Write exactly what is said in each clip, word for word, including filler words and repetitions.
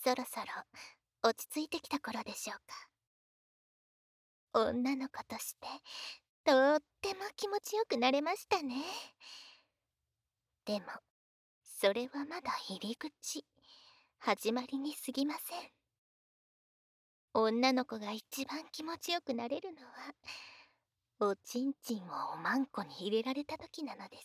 そろそろ落ち着いてきた頃でしょうか。女の子としてとっても気持ちよくなれましたね。でもそれはまだ入り口、始まりに過ぎません。女の子が一番気持ちよくなれるのは、おちんちんをおまんこに入れられた時なのです。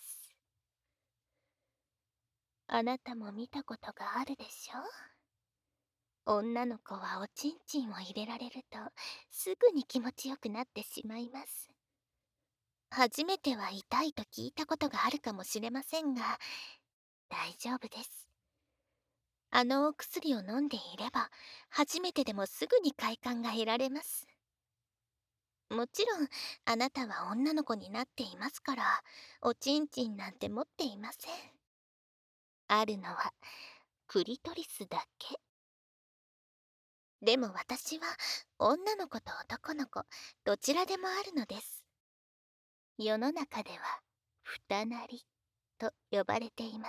あなたも見たことがあるでしょ？女の子はおちんちんを入れられるとすぐに気持ちよくなってしまいます。初めては痛いと聞いたことがあるかもしれませんが、大丈夫です。あのお薬を飲んでいれば、初めてでもすぐに快感が得られます。もちろん、あなたは女の子になっていますから、おちんちんなんて持っていません。あるのは、クリトリスだけ。でも私は、女の子と男の子、どちらでもあるのです。世の中では、二なりと呼ばれています。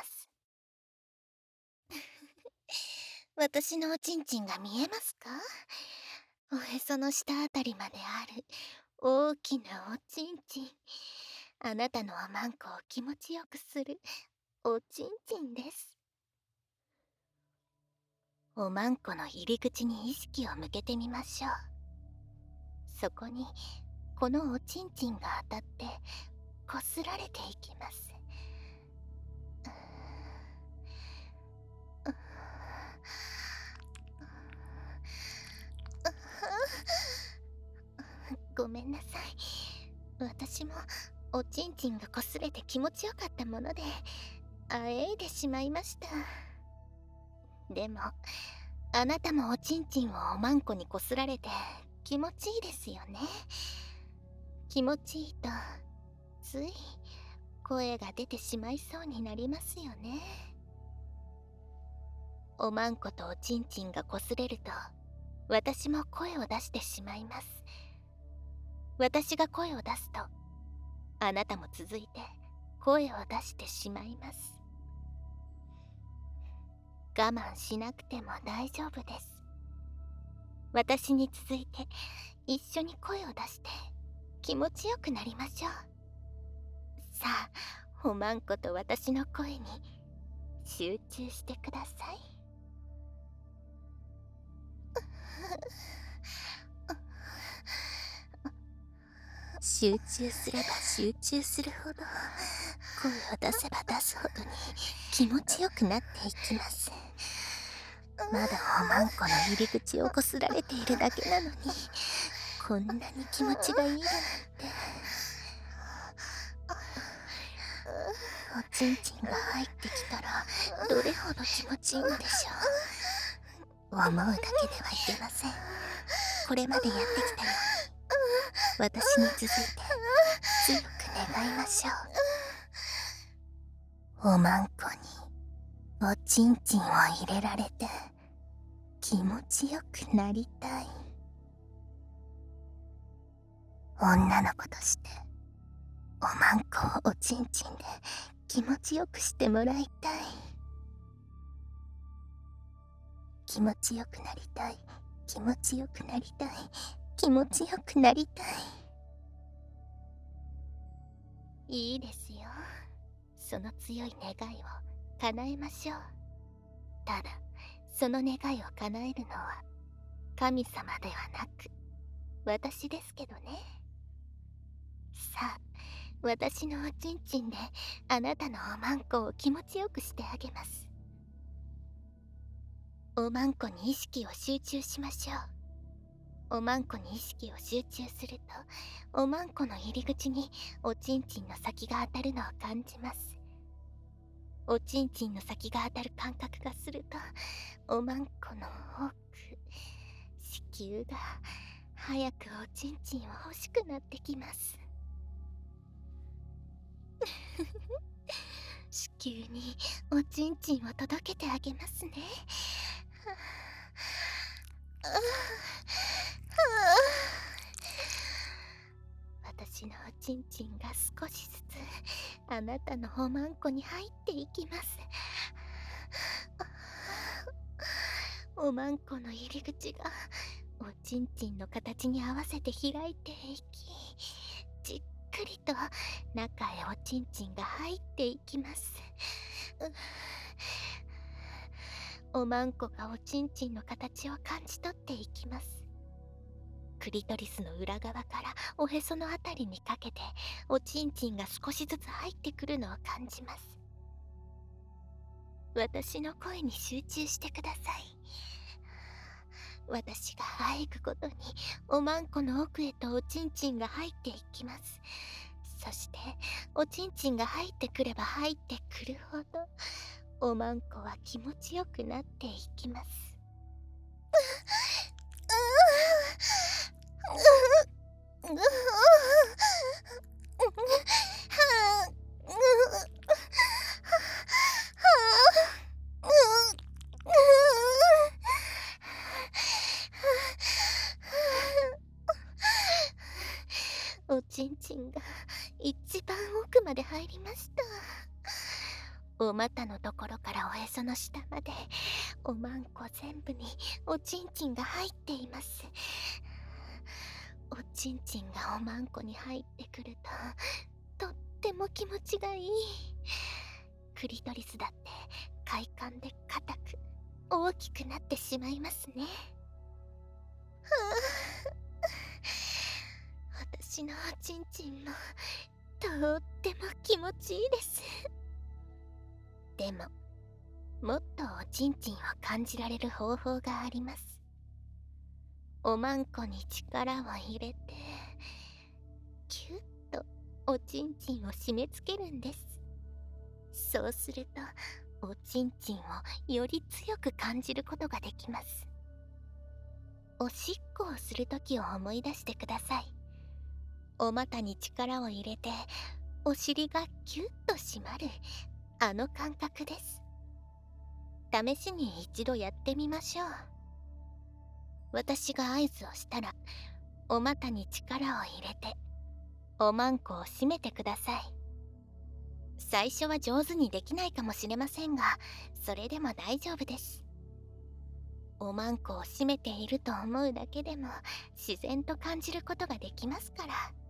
私のおちんちんが見えますか？おへその下あたりまである大きなおちんちん。あなたのおまんこを気持ちよくするおちんちんです。おまんこの入り口に意識を向けてみましょう。そこにこのおちんちんが当たってこすられていきます。ごめんなさい。私もおちんちんがこすれて気持ちよかったものであえいでしまいました。でもあなたもおちんちんをおまんこにこすられて気持ちいいですよね。気持ちいいとつい声が出てしまいそうになりますよね。おまんことおちんちんがこすれると私も声を出してしまいます。私が声を出すとあなたも続いて声を出してしまいます。我慢しなくても大丈夫です。私に続いて一緒に声を出して気持ちよくなりましょう。さあ、おまんこと私の声に集中してください。集中すれば集中するほど、声を出せば出すほどに気持ちよくなっていきます。まだおまんこの入り口をこすられているだけなのに、こんなに気持ちがいいだなんて。おちんちんが入ってきたらどれほど気持ちいいのでしょう。思うだけではいけません。これまでやってきたように、私に続いて強く願いましょう。おまんこにおちんちんを入れられて気持ちよくなりたい。女の子としておまんこをおちんちんで気持ちよくしてもらいたい。気持ちよくなりたい。気持ちよくなりたい。気持ちよくなりたい。いいですよ。その強い願いを叶えましょう。ただその願いを叶えるのは神様ではなく私ですけどね。さあ、私のおちんちんであなたのおまんこを気持ちよくしてあげます。おまんこに意識を集中しましょう。おまんこに意識を集中すると、おまんこの入り口におちんちんの先が当たるのを感じます。おちんちんの先が当たる感覚がすると、おまんこの奥、子宮が早くおちんちんを欲しくなってきます。子宮におちんちんを届けてあげますね。私のおちんちんが少しずつあなたのおまんこに入っていきます。 おまんこの入り口がおちんちんの形に合わせて開いていき、じっくりと中へおちんちんが入っていきます。おまんこがおちんちんの形を感じ取っていきます。クリトリスの裏側からおへそのあたりにかけておちんちんが少しずつ入ってくるのを感じます。私の声に集中してください。私が喘ぐごとにおまんこの奥へとおちんちんが入っていきます。そしておちんちんが入ってくれば入ってくるほどおまんこは気持ちよくなっていきます。おちんちんが一番奥まで入りました。お股のところからおへその下までおまんこ全部におちんちんが入っています。おちんちんがおまんこに入ってくるととっても気持ちがいい。クリトリスだって快感で硬く大きくなってしまいますね。はあ、私のおちんちんもとっても気持ちいいです。でももっとおちんちんを感じられる方法があります。おまんこに力を入れてキュッとおちんちんを締め付けるんです。そうするとおちんちんをより強く感じることができます。おしっこをするときを思い出してください。お股に力を入れてお尻がキュッと締まるあの感覚です。試しに一度やってみましょう。私が合図をしたらお股に力を入れておまんこを締めてください。最初は上手にできないかもしれませんが、それでも大丈夫です。おまんこを締めていると思うだけでも自然と感じることができますから。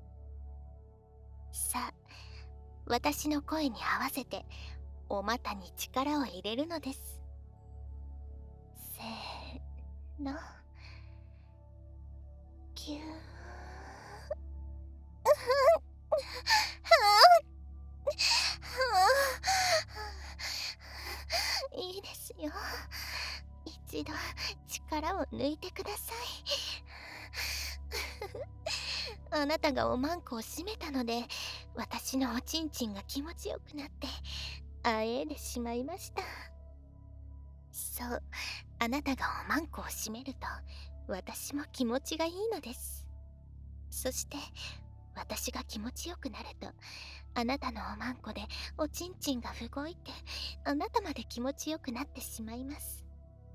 さあ、私の声に合わせてお股に力を入れるのです。せーの、ぎゅーいいですよ。一度力を抜いてください。あなたがおまんこを閉めたので私のおちんちんが気持ちよくなってあえいでしまいました。そう、あなたがおまんこを閉めると私も気持ちがいいのです。そして私が気持ちよくなるとあなたのおまんこでおちんちんが動いてあなたまで気持ちよくなってしまいます。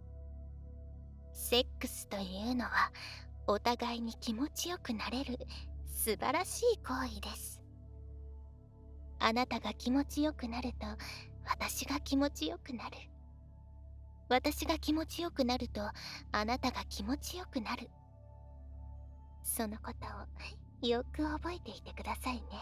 セックスというのはお互いに気持ちよくなれる素晴らしい行為です。あなたが気持ちよくなると私が気持ちよくなる。私が気持ちよくなるとあなたが気持ちよくなる。そのことをよく覚えていてくださいね。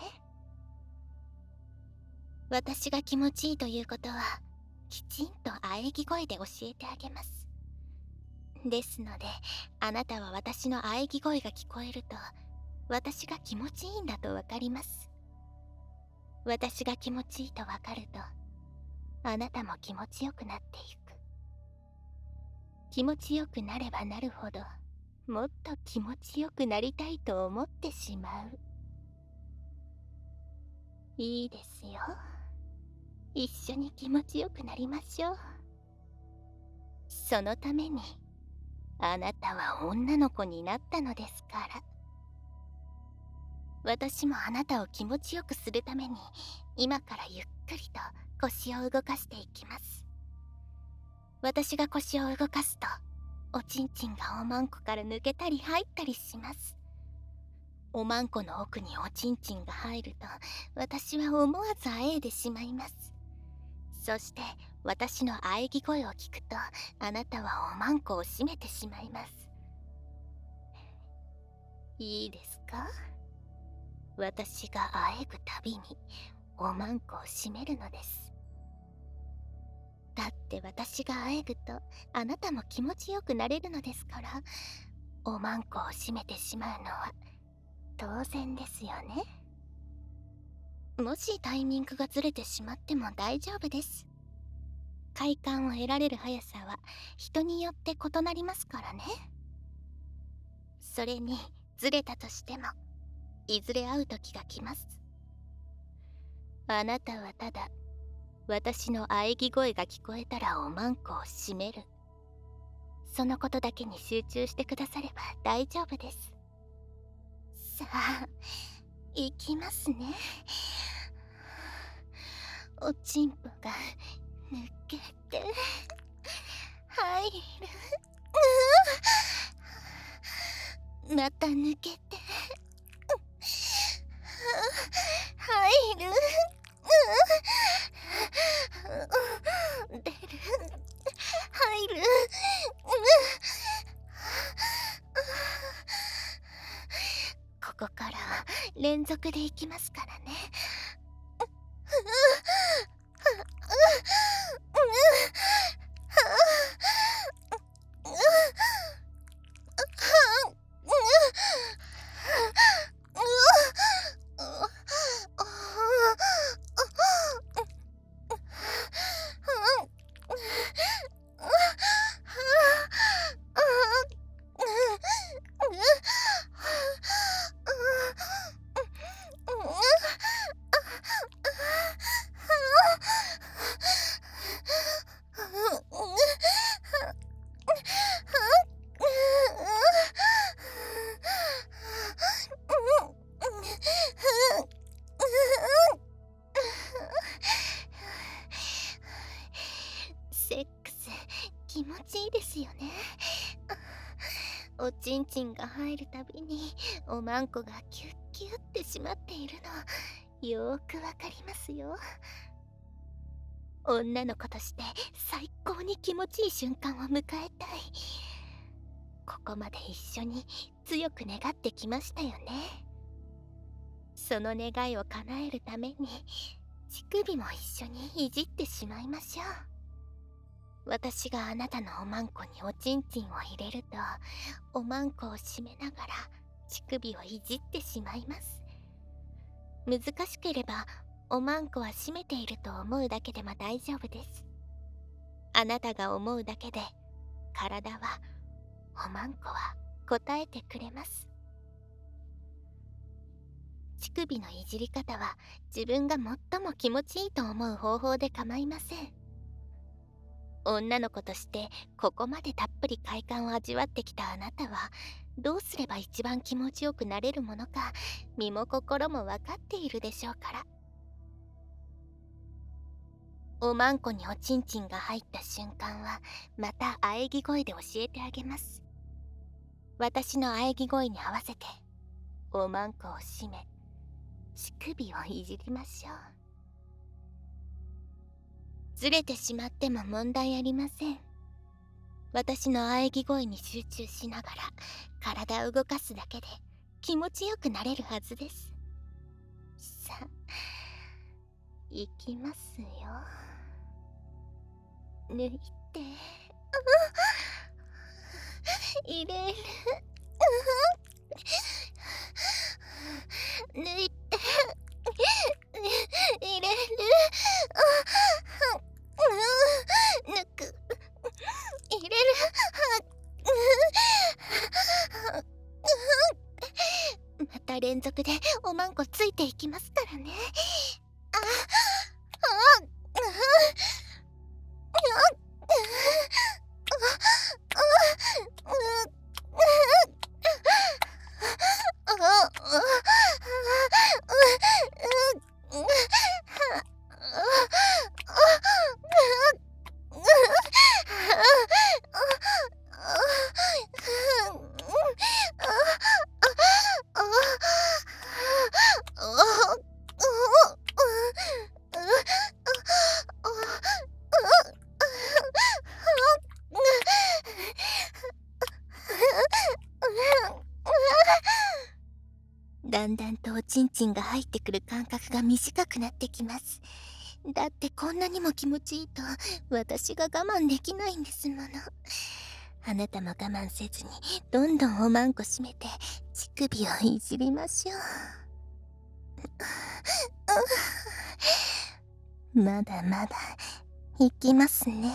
私が気持ちいいということはきちんと喘ぎ声で教えてあげます。ですのであなたは私の喘ぎ声が聞こえると私が気持ちいいんだとわかります。私が気持ちいいとわかるとあなたも気持ちよくなっていく。気持ちよくなればなるほどもっと気持ちよくなりたいと思ってしまう。いいですよ。一緒に気持ちよくなりましょう。そのためにあなたは女の子になったのですから。私もあなたを気持ちよくするために今からゆっくりと腰を動かしていきます。私が腰を動かすとおちんちんがおまんこから抜けたり入ったりします。おまんこの奥におちんちんが入ると私は思わずあえいでしまいます。そして私の喘ぎ声を聞くと、あなたはおまんこを閉めてしまいます。いいですか？私があえぐたびにおまんこを閉めるのです。だって私があえぐとあなたも気持ちよくなれるのですから、おまんこを閉めてしまうのは当然ですよね。もしタイミングがずれてしまっても大丈夫です。快感を得られる速さは人によって異なりますからね。それにずれたとしてもいずれ会う時が来ます。あなたはただ私の喘ぎ声が聞こえたらおまんこを閉める、そのことだけに集中してくだされば大丈夫です。さあ、行きますね。おちんぽが抜けて入る、また抜けて入る、出る、入る。ここからは連続でいきますからね。セックス気持ちいいですよね。おちんちんが入るたびにおまんこがキュッキュッってしまっているのよーくわかりますよ。女の子として最高に気持ちいい瞬間を迎えたい。ここまで一緒に強く願ってきましたよね。その願いを叶えるために乳首も一緒にいじってしまいましょう。私があなたのおまんこにおちんちんを入れると、おまんこを締めながら乳首をいじってしまいます。難しければおまんこは閉めていると思うだけでも大丈夫です。あなたが思うだけで体は、おまんこは答えてくれます。乳首のいじり方は自分が最も気持ちいいと思う方法で構いません。女の子としてここまでたっぷり快感を味わってきたあなたは、どうすれば一番気持ちよくなれるものか身も心も分かっているでしょうから。おまんこにおちんちんが入った瞬間はまた喘ぎ声で教えてあげます。私の喘ぎ声に合わせておまんこを閉め、乳首をいじりましょう。ずれてしまっても問題ありません。私の喘ぎ声に集中しながら体を動かすだけで気持ちよくなれるはずです。さあ、いきますよ。抜いて入れる、抜いて入れる、抜く、入れる、また連続でおまんこついていきますからね。ああだんだんとおちんちんが入ってくる間隔が短くなってきます。だってこんなにも気持ちいいと私が我慢できないんですもの。あなたも我慢せずにどんどんおまんこ締めて乳首をいじりましょう。まだまだいきますね。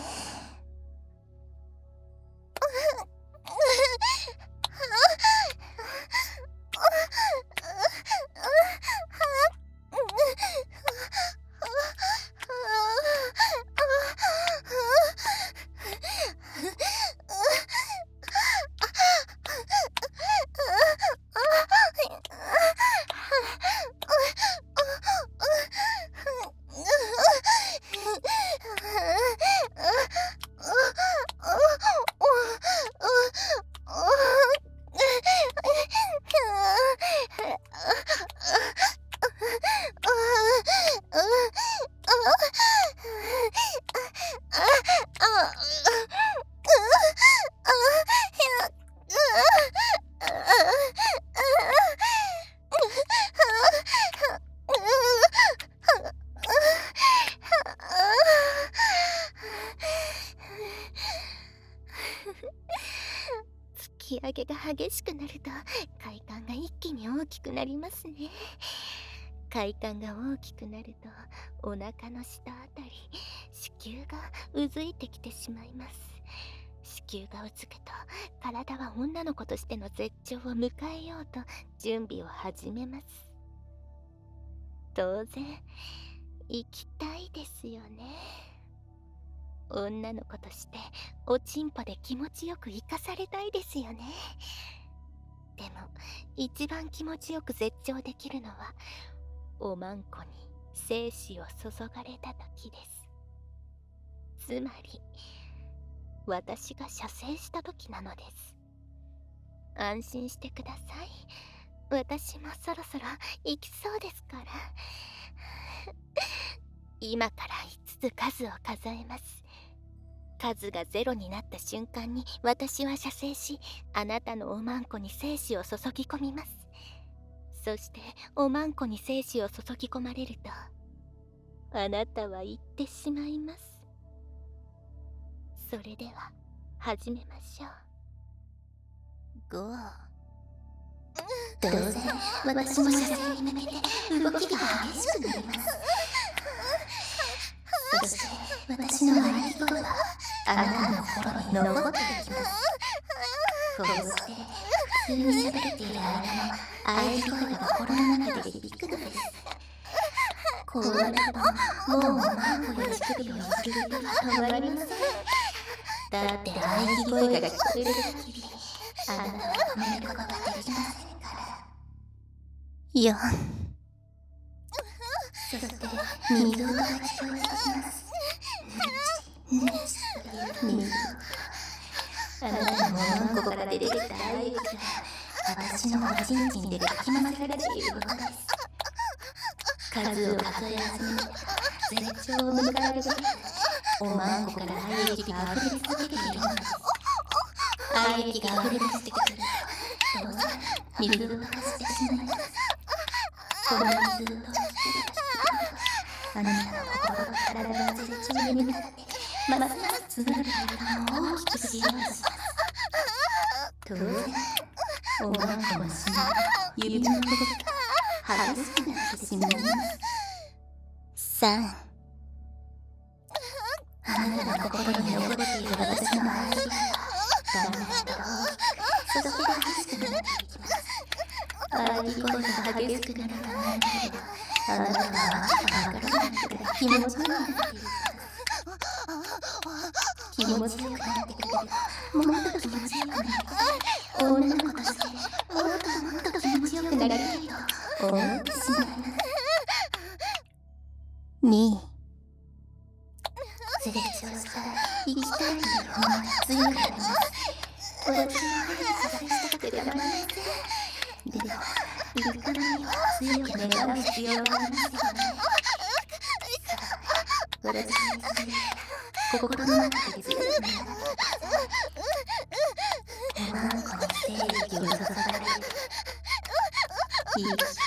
突き上げが激しくなると快感が一気に大きくなりますね。快感が大きくなるとお腹の下あたり子宮がうずいてきてしまいます。子宮がうずくと体は女の子としての絶頂を迎えようと準備を始めます。当然行きたいですよね。女の子としておちんぽで気持ちよく生かされたいですよね。でも一番気持ちよく絶頂できるのはおまんこに精子を注がれた時です。つまり私が射精した時なのです。安心してください。私もそろそろ行きそうですから。今からいつつ数を数えます。数がゼロになった瞬間に私は射精し、あなたのおまんこに精子を注ぎ込みます。そしておまんこに精子を注ぎ込まれるとあなたは言ってしまいます。それでは始めましょう。ご当然私も射精に向けて動きが激しくなります。そして私の喘ぎ声はあなたの心に残っていきます。こうして普通に喋っている間も喘ぎ声が心の中で響くのです。こうなるともうおまんこや乳首をいじる手は止まりません。だって喘ぎ声が聞こえる限りあなたは止めることができませんから。よんそして水音が聞こえてきます。ぬちぬちという水音。あなたのおまんこから出てきた喘ぎが私のおちんちんでかき混ぜられているのです。数を数え始めたら絶頂を迎えるべきおまんこから喘ぎが溢れ続けているのです。喘ぎが溢れ出してくるとどうぞ水を沸かしてしまいます。この水を通しているあなたの心と体が絶頂に向かってますます募る快感を大きくしようとします。当然おまんこのしま指の動きが激しくなってしまいます。さんあなたの心に残っている私の喘ぎがだんだんと大きくそして激しくなっていきます。喘ぎ声が激しくなるとないけれどあなたは訳がわからないくらい気持ちよくなっていきます。気持ちよくなってくるともっと気持ちよくなり女の子としてもっともっと気持ちよくなりたいと思ってしまいます。に絶頂したら生きたいという思いが強くなります。私も早く射精したくてたまりません。でも行くためには強く願う必要がありますよね。さあ私に続いて心の中で強く願ってください。おまんこに精液を注がれる息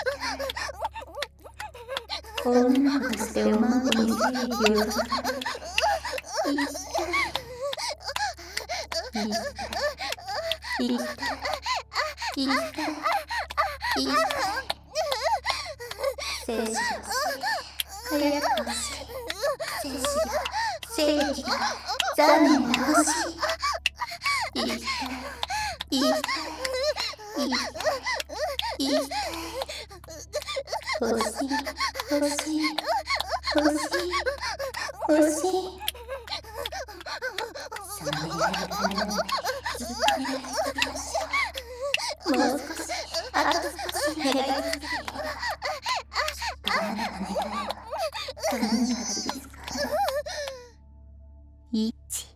女の子としておまんこに精液を注ぐ。いいたいいたいいいたいいたい精子が欲しい。早く欲しい。精子が精液が残念が欲しい。いいたいいいたいいいたいいいたい欲しい欲しい欲しい欲しい。その願いが叶うまでずっと願い続けましょう。もう少しあと少し願い続けていればきっとあなたの願いは叶うはずですから。いち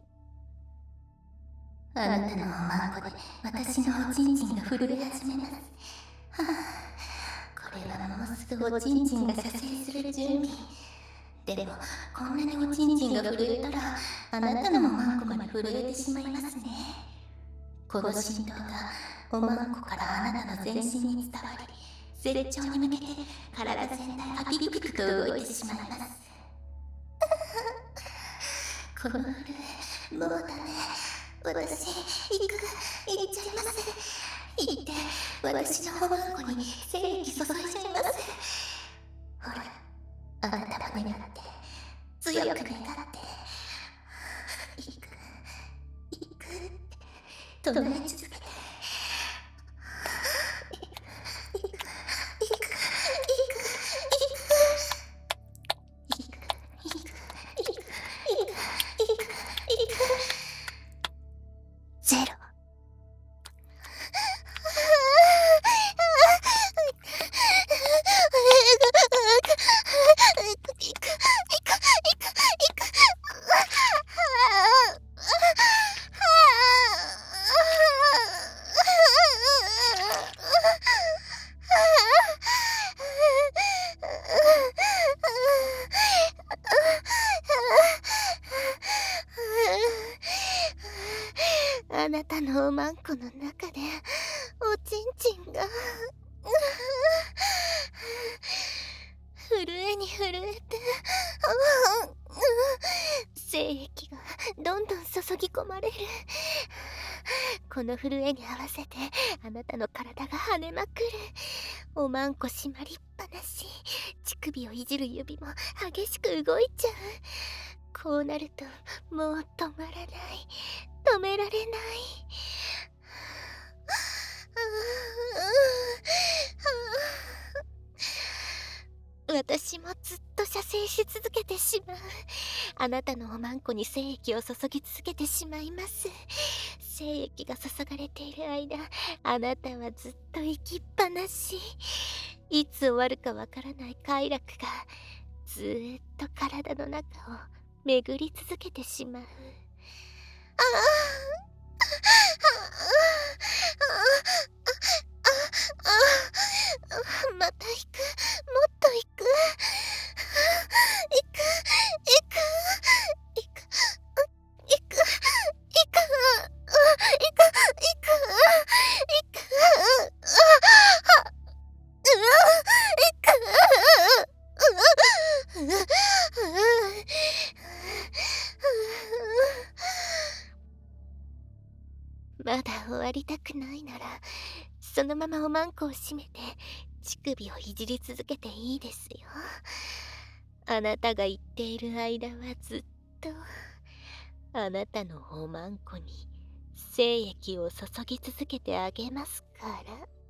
あなたのおまんこで私のおちんちんが震え始めます。はあ、これはもうすぐおちんちんが射精する準備。でもこんなにおちんちんが震えたらあなたのおまんこまで震えてしまいますね。この振動がおまんこからあなたの全身に伝わり、絶頂に向けて体全体がピクピクと動いてしまいます。この震え、もうダメ。私、行く、行っちゃいます。行って、私のおまんこに精液注いじゃいます。ほら、あなたも願って、強く願って、行く、行くって唱え続けて。ゼロ。あなたのおまんこの中でおちんちんが震えに震えて精液がどんどん注ぎ込まれる。この震えに合わせてあなたの体が跳ねまくる。おまんこ締まりっぱなし、乳首をいじる指も激しく動いちゃう。こうなるともう止まらない、止められない。私もずっと射精し続けてしまう。あなたのおまんこに精液を注ぎ続けてしまいます。精液が注がれている間、あなたはずっと生きっぱなし。いつ終わるかわからない快楽がずーっと体の中を巡り続けてしまう。ああまた行く、もっと行く、行く、行く、行く、行く、行く、行く、行く、行く、まだ終わりたくないなら、そのままおまんこを閉めて乳首をいじり続けていいですよ。あなたが言っている間はずっとあなたのおまんこに精液を注ぎ続けてあげますから。